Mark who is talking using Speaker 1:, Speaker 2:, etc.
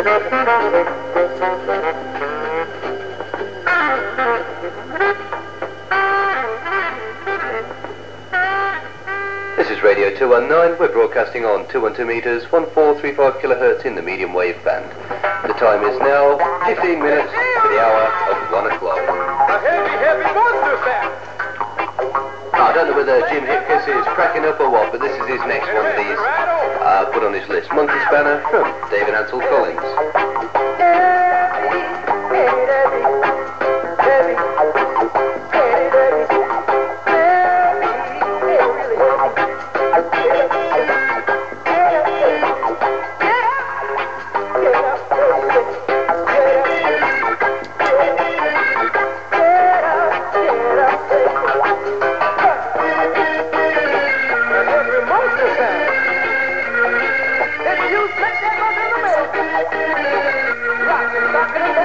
Speaker 1: This is Radio 219. We're broadcasting on 212 meters, 1435 kilohertz in the medium wave band. The time is now 15 minutes to the hour of 1 o'clock.
Speaker 2: A heavy, heavy monster sound.
Speaker 1: I don't know whether Jim Hipkiss is cracking up or what, but this is his next one that he's put on his list. Monkey Spanner from David Ansel Collins.
Speaker 2: Rockin', rockin',